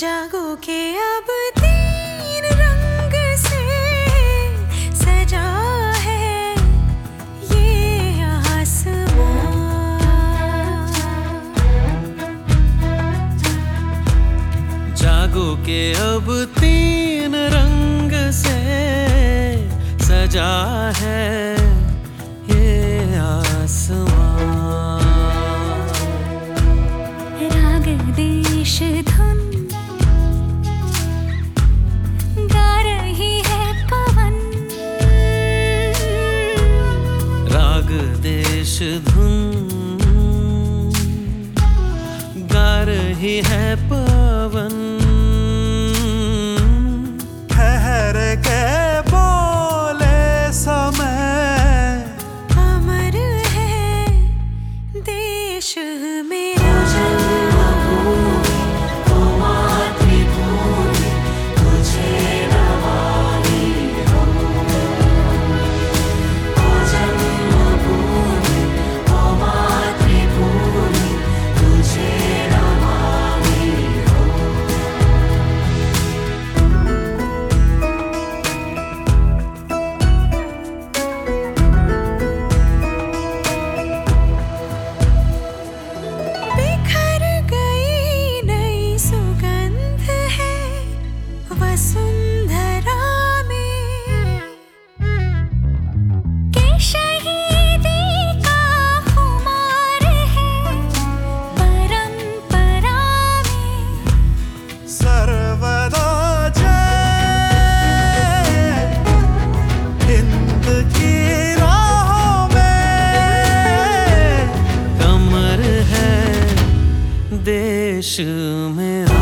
जागो के अब तीन रंग से सजा है ये आसमां। जागो के अब तीन रंग से सजा है ये आसमां। राग देश धुन गा रही है पवन। राग देश धुन गा रही है पवन। ठहर के बोले समय अमर है देश मेरा। वसुंधरा में के शहीदी का खुमार है परंपरा में। सर्वदा जय हिंद की राहों में कमर है देश में।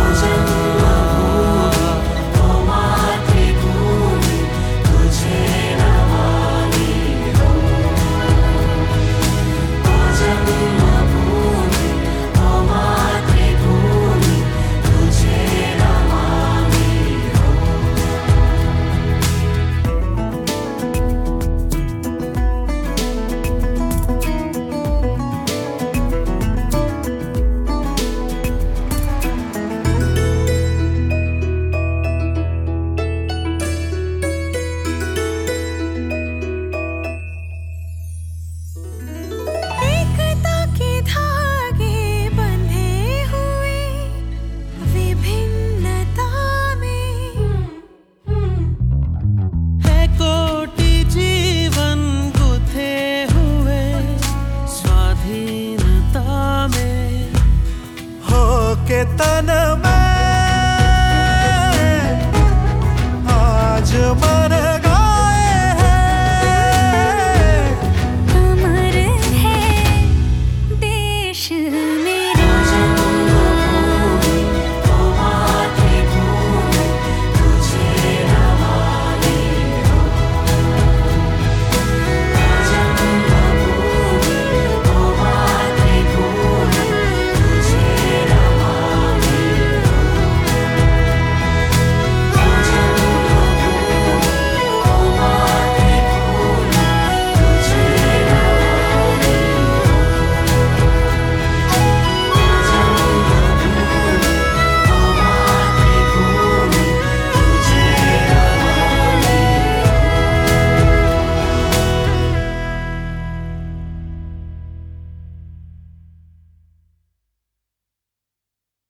के तन में आज मन गाए हैं। अमर है देश।